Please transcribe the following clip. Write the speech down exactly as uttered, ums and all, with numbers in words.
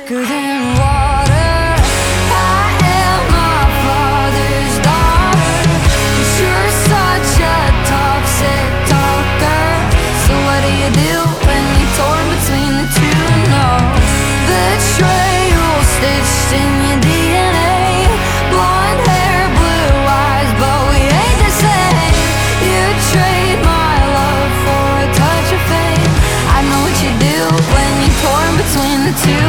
thicker than water. I am my father's daughter, but you're such a toxic talker. So what do you do when you're torn between the two? No, betrayal stitched in your D N A. Blonde hair, blue eyes, but we ain't the same. You trade my love for a touch of fame. I know what you do when you're torn between the two.